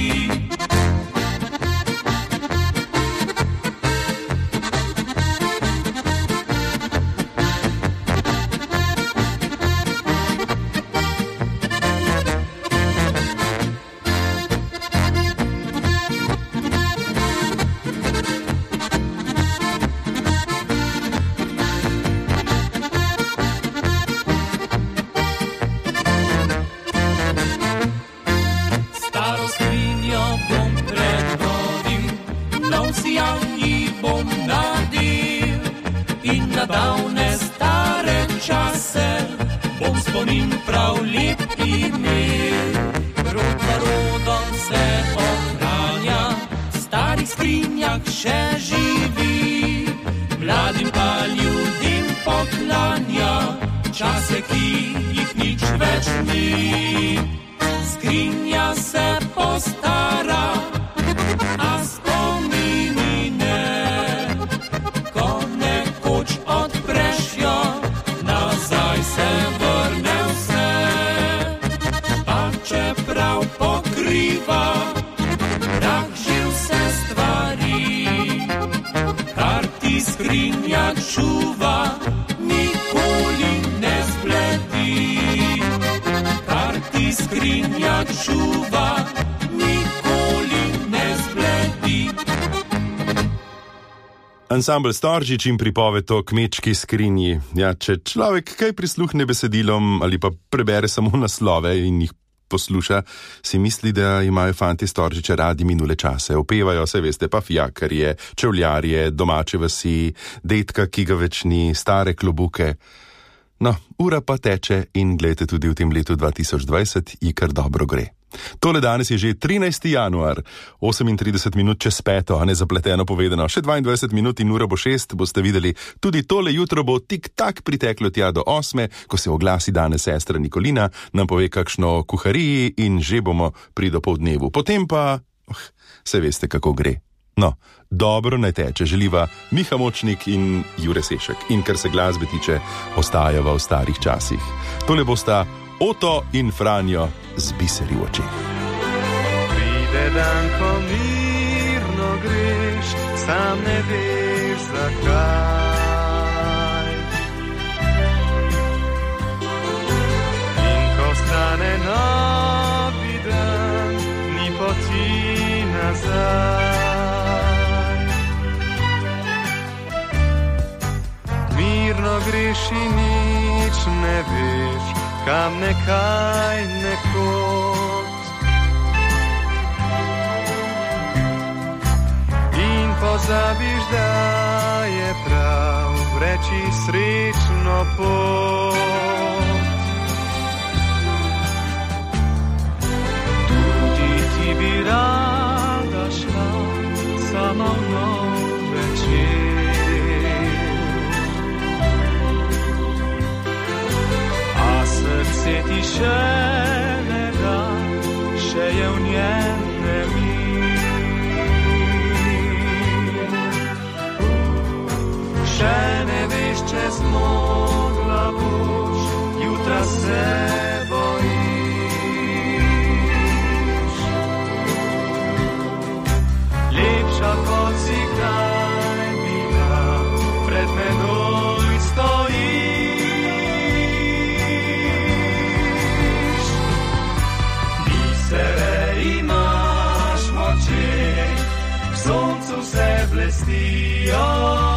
Davne stare čase bom spomin prav lep imel. Rod za rodom se ohranja, v starih skrinjah še živi. Mladim pa ljudem poklanja, čase, ki jih nič več ni. Skrinja se postara, a spomini ne. Odpreš jo, nazaj se vrne vse. Pa čeprav pokriva prah že vse stvari, kar ti skrinja čuva, nikoli ne zbledi. Kar ti skrinja čuva, nikoli ne zbledi. Ansambel Storžič in pripoved o kmečki skrinji. Ja, če človek kaj prisluhne besedilom ali pa prebere samo naslove in jih posluša, si misli, da imajo fanti Storžiča radi minule čase. Opevajo, saj veste, pa fijakarje, čevljarje, domače vasi, detka, ki ga več ni, stare klobuke. No, ura pa teče in gledajte, tudi v tem letu 2020 ji kar dobro gre. Tole danes je že 13. januar, 38 minut čez 5, a ne zapleteno povedano, še 22 minut in ura bo 6, boste videli, tudi tole jutro bo tik-tak priteklo tja do 8, ko se oglasi danes sestra Nikolina, nam pove kakšno kuhariji in že bomo pri dopoldnevu. Potem pa, se veste, kako gre. No, dobro naj teče, želiva Miha Močnik in Jure Sešek. In kar se glasbe tiče, ostajava v starih časih. Tole bosta Oto in Franjo z biseri v očeh. Pride dan, ko mirno greš, sam ne veš zakaj. In ko stane novi dan, ni poti nazaj. Mirno greš in nič ne veš, kam nekaj nekod. In pozabiš, da je prav reči srečno pot. Tudi ti bi rada šla sama v nov večer. uničenega, še je v njem nemir. Še ne veš, če zmogla boš, jutra se bojiš. Lepša kot si kdaj bila, pred menoj stojiš. Bisere imaš moči, v soncu se blestijo.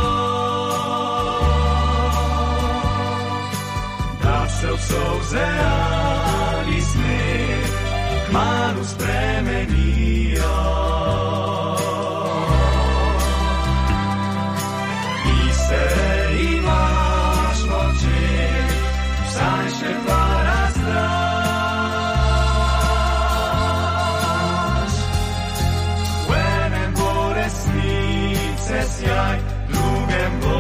Se v solze ali smeh kmalu spremenijo. Bisere imaš moči, vsaj še pa razdraš. V enem bo resnice sjaj, drugem bo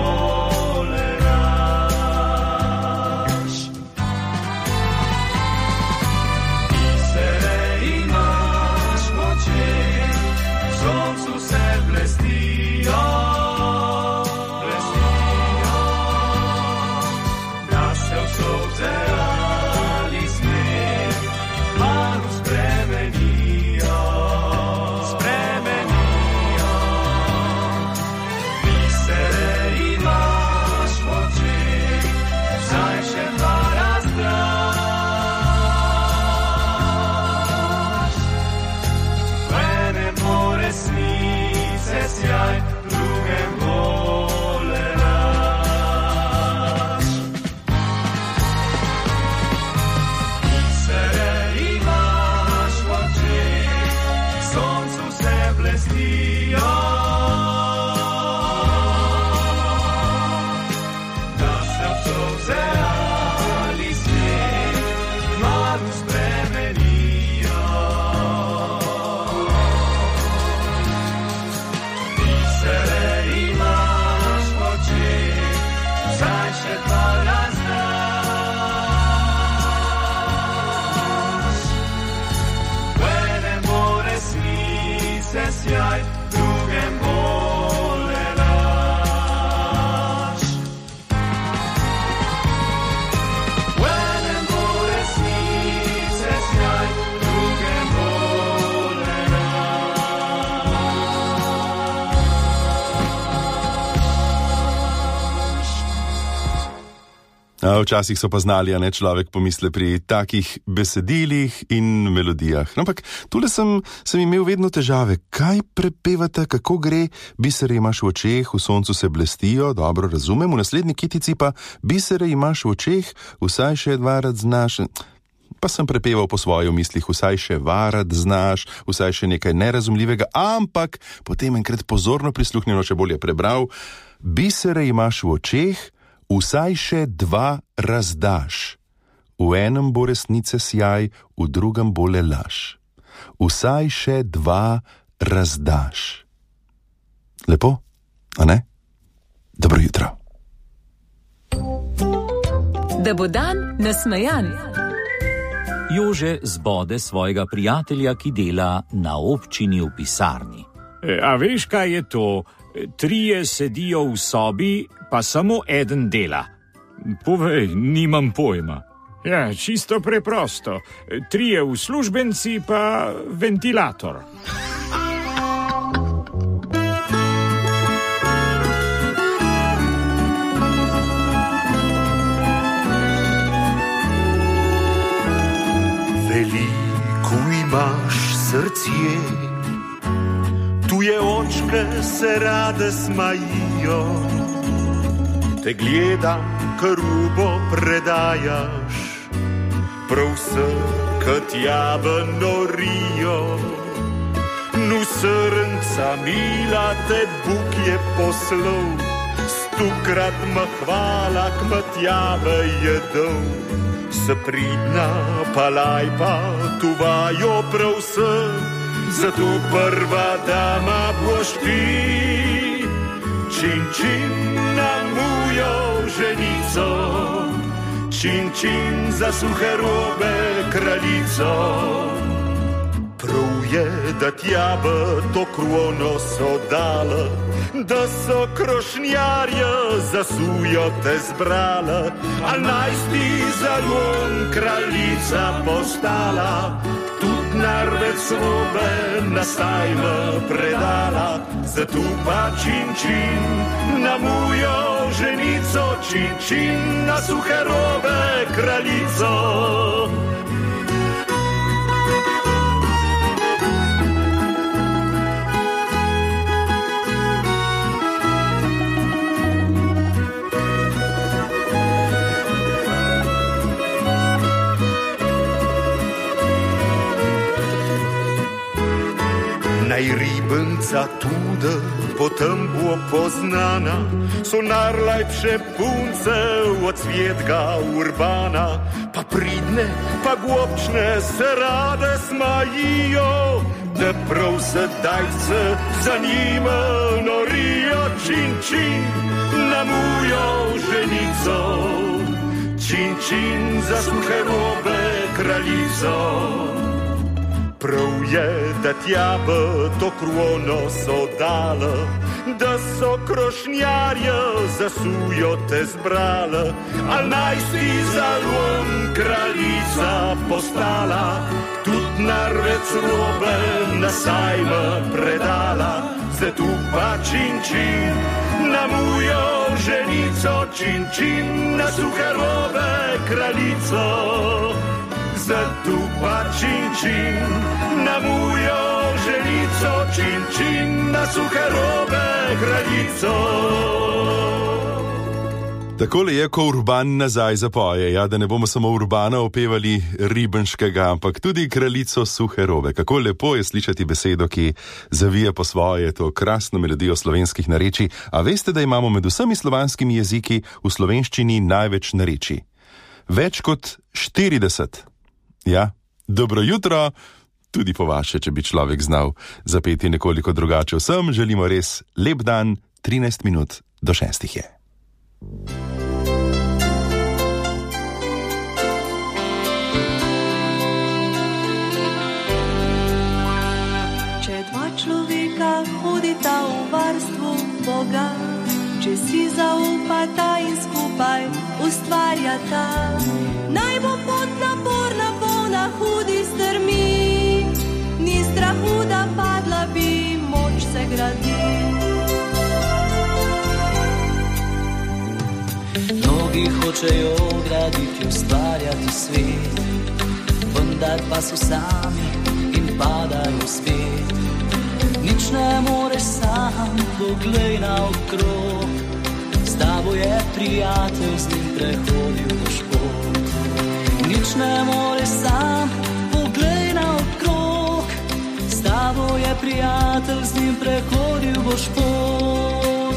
Včasih so pa znali, a ne, človek pomisle pri takih besedilih in melodijah. Ampak tule sem imel vedno težave. Kaj prepevate, kako gre? Bisere imaš v očeh, v soncu se blestijo, dobro razumem, v naslednji kitici pa bisere imaš v očeh, vsaj še dvarat znaš. Pa sem prepeval po svojo mislih, vsaj še varat znaš, vsaj še nekaj nerazumljivega, ampak potem enkrat pozorno prisluhnjeno, še bolje prebral. Bisere imaš v očeh, vsaj še dva razdaš. V enem bo resnice sjaj, v drugem bo le laž. Vsaj še dva razdaš. Lepo, a ne? Dobro jutro. Da bo dan nasmejan. Jože zbode svojega prijatelja, ki dela na občini v pisarni. A veš, kaj je to? Trije sedijo v sobi, pa samo eden dela. Povej, nimam pojma. Ja, čisto preprosto. Trije uslužbenci, pa ventilator. Veliko imaš srce, tuje očke se rade smajijo, te gledam, karubo predajaš, prav vse, kot jabe norijo. Nu srnca mila te Bog je poslal, 100-krat me hvala, kmet jabe je dal. Se pridna pa lajpa tuvajo prav vse, zato prva dama boš ti. Čin, čin na mujo ženico, čin, čin, za suhe robe kraljico. Prav je, da tjaba to krono so dala, da so krošnjarja za sujo te zbrala, a najsti zalon kraljica postala. Tud narvec robe na sajma predala, zato pa čin, čin, na mujo ženico, čin, čin, na suhe robe kraljico. Najribenca tuda, potem bo poznana, so najlepše punce od svjetga urbana, pa pridne, pa głobčne se rade smajijo, da prav sedajce za njima norijo, čin, čin, na mujo ženico, čin, čin, za suhe robe kraljico. Prav je, da tjaba to krono so dala, da so krošnjarja za sujo te zbrala, a najsi zalon kraljica postala. Tud narvec robe na sajma predala, zato pa čin, čin, na mujo ženico, čin, čin, na suhe robe kraljico. Zato pa čin, čin, na mujo ženico, čin, čin, na suhe robe kraljico. Takole je, ko Urban nazaj zapoje, ja, da ne bomo samo Urbana opevali Ribenškega, ampak tudi kraljico suhe robe. Kako lepo je slišati besedo, ki zavija po svoje to krasno melodijo slovenskih narečij. A veste, da imamo med vsemi slovanskimi jeziki v slovenščini največ narečij? Več kot 40. Ja, dobro jutro, tudi po vaše, če bi človek znal zapeti nekoliko drugače. Vsem želimo res lep dan, 13 minut do 6 je. Če dva človeka hodita v varstvu Boga, če si zaupata in skupaj ustvarjata, naj bo pot naporna, polna hudi strmi, ni strahu, da padla bi, moč se gradi. Mnogi hočejo graditi, ustvarjati svet, vendar pa so sami in padajo spet. Nič ne moreš sam, poglej naokrog, s tabo je prijatelj, z njim prehodil boš pot. Nič ne moreš sam, poglej naokrog, s tabo je prijatelj, z njim prehodil boš pot.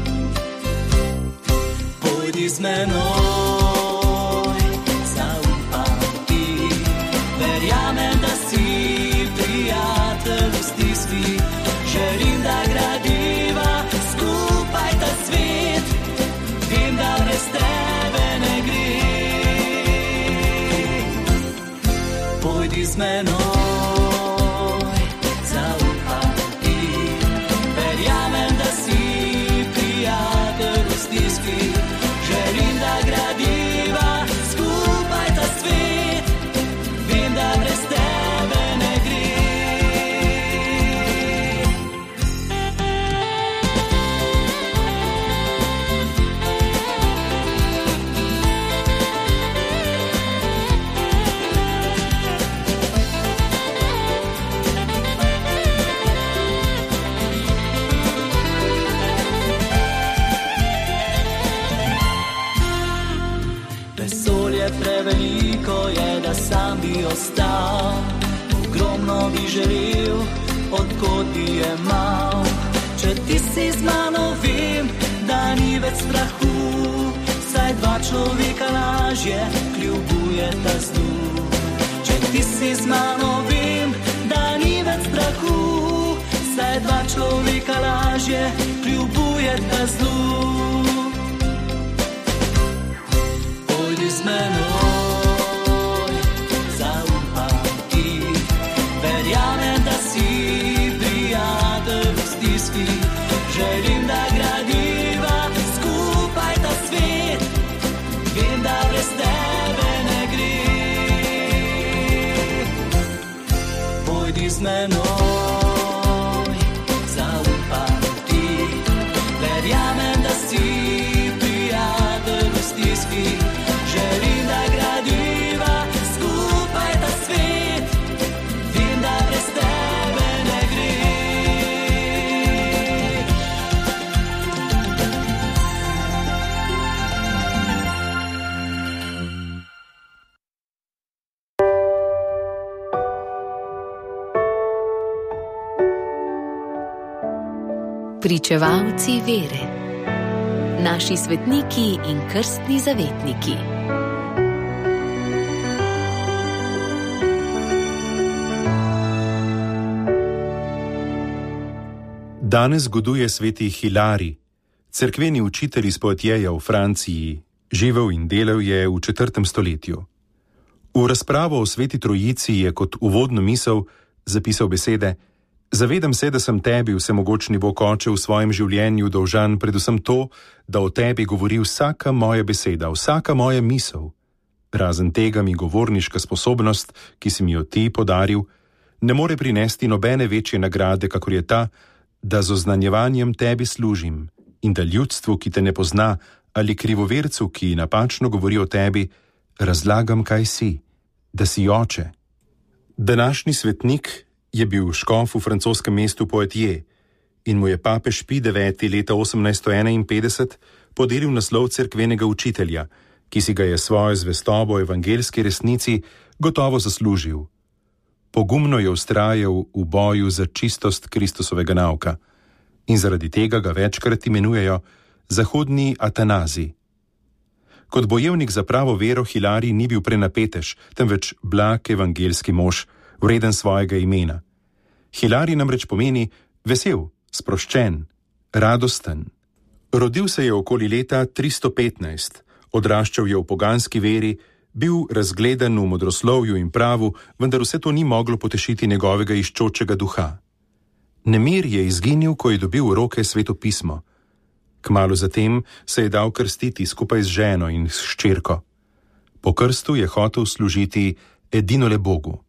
Pojdi z menoj, zaupam ti, verjamem, da si prijatelj v stiski. Želim, da gradiva skupaj ta svet, vem, da brez tebe ne gre. Pojdi z menoj, zaupam ti, verjamem, da si prijatelj v stiski. Želim, da gradiva skupaj ta svet, vem, da brez tebe ne gre. Preveliko je, da sam bi ostal, ogromno bi želel, odkot bi jemal. Če ti si z mano, vem, da ni več strahu, saj dva človeka lažje kljubujeta zlu. Če ti si z mano, vem, da ni več strahu, saj dva človeka lažje kljubujeta zlu. Pojdi z menoj, si prijatelj v stiski. Želim, da gradiva skupaj ta svet. Vem, da brez tebe ne gre. Pojdi z menoj, zaupam ti. Verjamem, da si prijatelj v stiski. Želim, da gradiva skupaj ta svet. Vem, da brez tebe ne gre. Pričevalci vere, naši svetniki in krstni zavetniki. Danes goduje sveti Hilarij, cerkveni učitelj iz Poitieja v Franciji, živel in delal je v 4. stoletju. V razpravo o sveti Trojici je kot uvodno misel zapisal besede: Zavedam se, da sem tebi, vsemogočni Bog Oče, v svojem življenju dolžan predvsem to, da o tebi govori vsaka moja beseda, vsaka moja misel. Razen tega mi govorniška sposobnost, ki si mi jo ti podaril, ne more prinesti nobene večje nagrade, kakor je ta, da z oznanjevanjem tebi služim in da ljudstvu, ki te ne pozna, ali krivovercu, ki napačno govori o tebi, razlagam, kaj si, da si Oče. Današnji svetnik je bil škof v francoskem mestu Poitiers in mu je papež Pij IX. Leta 1851 podelil naslov cerkvenega učitelja, ki si ga je svojo zvestobo evangeljski resnici gotovo zaslužil. Pogumno je vztrajal v boju za čistost Kristusovega nauka in zaradi tega ga večkrat imenujejo zahodni Atanazi. Kot bojevnik za pravo vero Hilarij ni bil prenapetež, temveč blag evangeljski mož, vreden svojega imena. Hilarij namreč pomeni vesel, sproščen, radosten. Rodil se je okoli leta 315, odraščal je v poganski veri, bil razgledan v modroslovju in pravu, vendar vse to ni moglo potešiti njegovega iščočega duha. Nemir je izginil, ko je dobil v roke Sveto pismo. Kmalu zatem se je dal krstiti skupaj z ženo in s hčerko. Po krstu je hotel služiti edinole Bogu.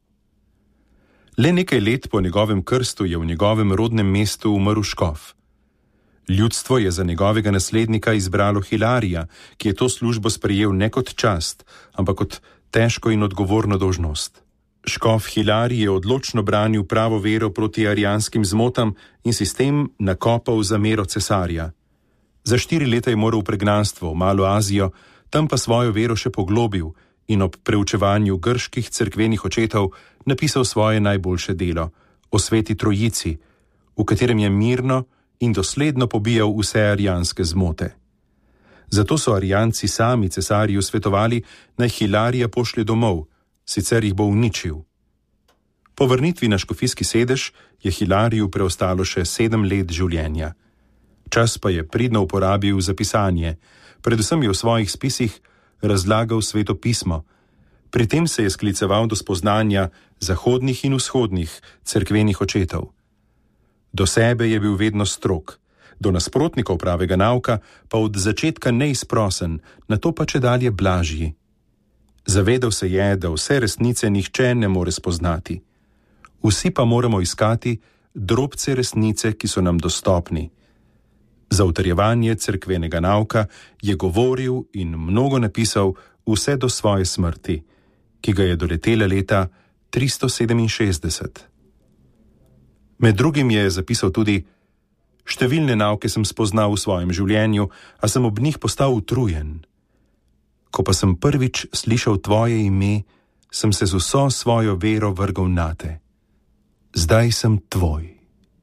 Le nekaj let po njegovem krstu je v njegovem rodnem mestu umrl škof. Ljudstvo je za njegovega naslednika izbralo Hilarija, ki je to službo sprejel ne kot čast, ampak kot težko in odgovorno dolžnost. Škof Hilarij je odločno branil pravo vero proti arijanskim zmotam in si s tem nakopal zamero cesarja. Za 4 leta je moral v pregnanstvo v Malo Azijo, tam pa svojo vero še poglobil in ob preučevanju grških cerkvenih očetov napisal svoje najboljše delo o sveti Trojici, v katerem je mirno in dosledno pobijal vse arijanske zmote. Zato so arijanci sami cesarju svetovali, naj Hilarija pošlje domov, sicer jih bo uničil. Po vrnitvi na škofijski sedež je Hilariju preostalo še 7 let življenja. Čas pa je pridno uporabil za pisanje, predvsem je v svojih spisih razlagal Sveto pismo. Pri tem se je skliceval do spoznanja zahodnih in vzhodnih cerkvenih očetov. Do sebe je bil vedno strog, do nasprotnikov pravega nauka pa od začetka neizprosen, nato pa čedalje blažji. Zavedal se je, da vse resnice nihče ne more spoznati. Vsi pa moramo iskati drobce resnice, ki so nam dostopni. Za utrjevanje cerkvenega nauka je govoril in mnogo napisal vse do svoje smrti, ki ga je doletela leta 367. Med drugim je zapisal tudi: številne nauke sem spoznal v svojem življenju, a sem ob njih postal utrujen. Ko pa sem prvič slišal tvoje ime, sem se z vso svojo vero vrgal nate. Zdaj sem tvoj.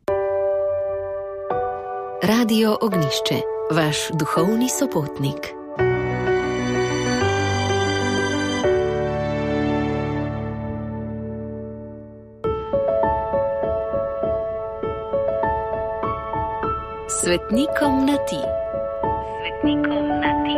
Radio Ognišče, vaš duhovni sopotnik. Svetnikom na ti. Svetnikom na ti.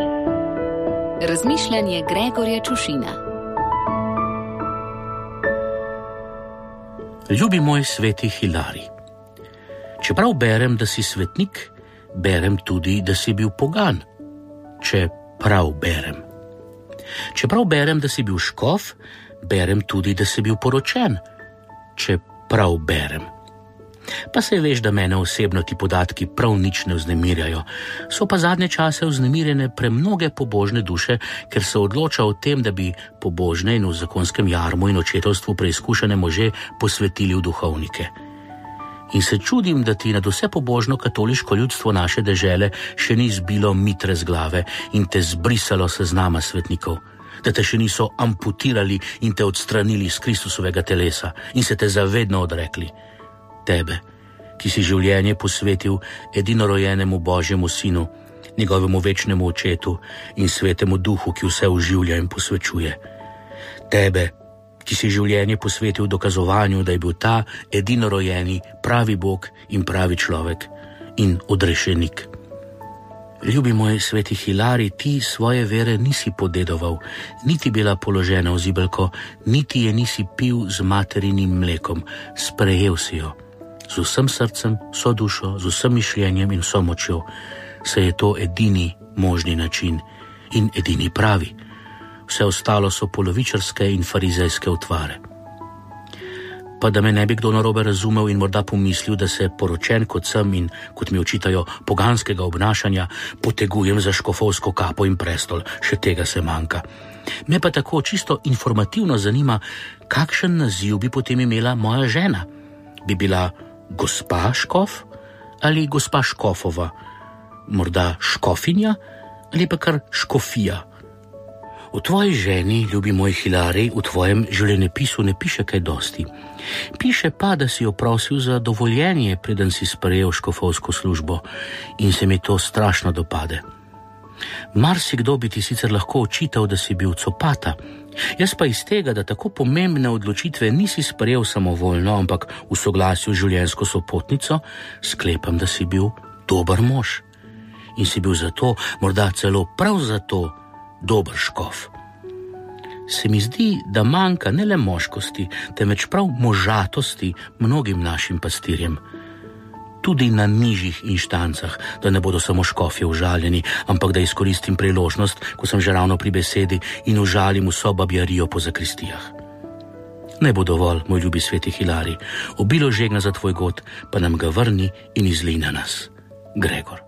Razmišljanje Gregorja Čušina. Ljubi moj sveti Hilarij, čeprav berem, da si svetnik, berem tudi, da si bil pogan, če prav berem. Čeprav berem, da si bil škof, berem tudi, da si bil poročen, če prav berem. Pa se veš, da mene osebno ti podatki prav nič ne vznemirjajo, so pa zadnje čase vznemirjene premnoge pobožne duše, ker se odloča o tem, da bi pobožne in v zakonskem jarmu in očetovstvu preizkušene može posvetili v duhovnike. In se čudim, da ti nad vse pobožno katoliško ljudstvo naše dežele še ni zbilo mitre z glave in te zbrisalo seznama svetnikov, da te še niso amputirali in te odstranili iz Kristusovega telesa in se te zavedno odrekli. Tebe, ki si življenje posvetil edinorojenemu Božjemu Sinu, njegovemu večnemu Očetu in Svetemu Duhu, ki vse oživlja in posvečuje. Tebe, ki si življenje posvetil dokazovanju, da je bil ta edinorojeni pravi Bog in pravi človek in odrešenik. Ljubi moj sveti Hilarij, ti svoje vere nisi podedoval, niti bila položena v zibelko, niti je nisi pil z materinim mlekom, sprejel si jo. Z vsem srcem, vso dušo, z vsem mišljenjem in vso močjo, se je to edini možni način in edini pravi. Vse ostalo so polovičarske in farizejske utvare. Pa da me ne bi kdo narobe razumel in morda pomislil, da se poročen kot sem in, kot mi očitajo, poganskega obnašanja, potegujem za škofovsko kapo in prestol, še tega se manjka. Me pa tako čisto informativno zanima, kakšen naziv bi potem imela moja žena. Bi bila gospa škof ali gospa škofova, morda škofinja ali pa kar škofija. O tvoji ženi, ljubi moj Hilarij, v tvojem življenjepisu ne piše kaj dosti. Piše pa, da si jo prosil za dovoljenje, preden si sprejel škofovsko službo in se mi to strašno dopade. Marsikdo bi ti sicer lahko očital, da si bil copata, jaz pa iz tega, da tako pomembne odločitve nisi sprejel samovoljno, ampak v soglasju z življenjsko sopotnico, sklepam, da si bil dober mož. In si bil zato, morda celo prav zato, dober škof. Se mi zdi, da manjka ne le moškosti, temveč prav možatosti mnogim našim pastirjem. Tudi na nižjih inštancah, da ne bodo samo škofje užaljeni, ampak da izkoristim priložnost, ko sem že ravno pri besedi, in užalim vso babjarijo po zakristijah. Ne bo dovolj, moj ljubi sveti Hilarij, obilo žegna za tvoj god, pa nam ga vrni in izlij na nas. Gregor.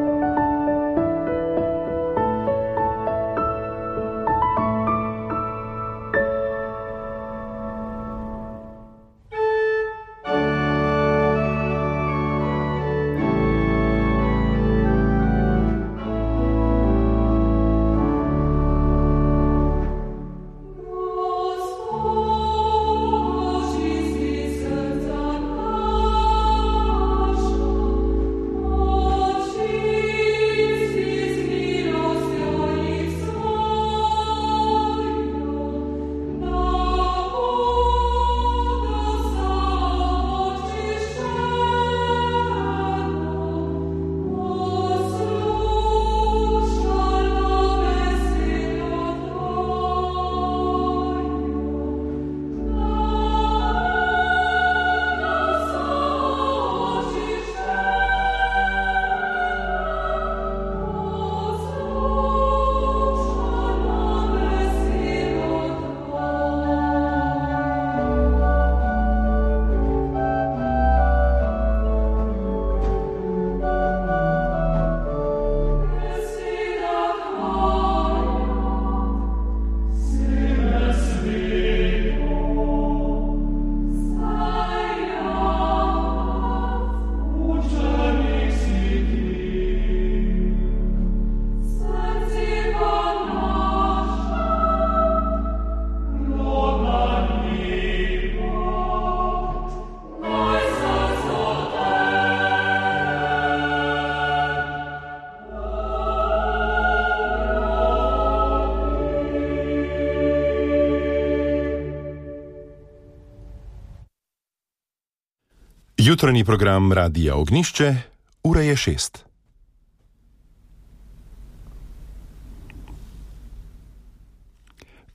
Jutranji program Radia Ognišče, ura je 6.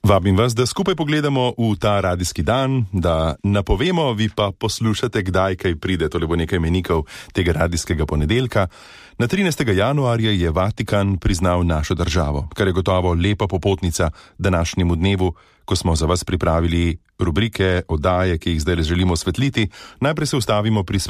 Vabim vas, da skupaj pogledamo v ta radijski dan, da napovemo, vi pa poslušate, kdaj kaj pride, tole bo nekaj menikov tega radijskega ponedeljka. Na 13. januarja je Vatikan priznal našo državo, kar je gotovo lepa popotnica današnjemu dnevu, ko smo za vas pripravili rubrike, oddaje, ki jih zdaj želimo osvetliti. Najprej se ustavimo pri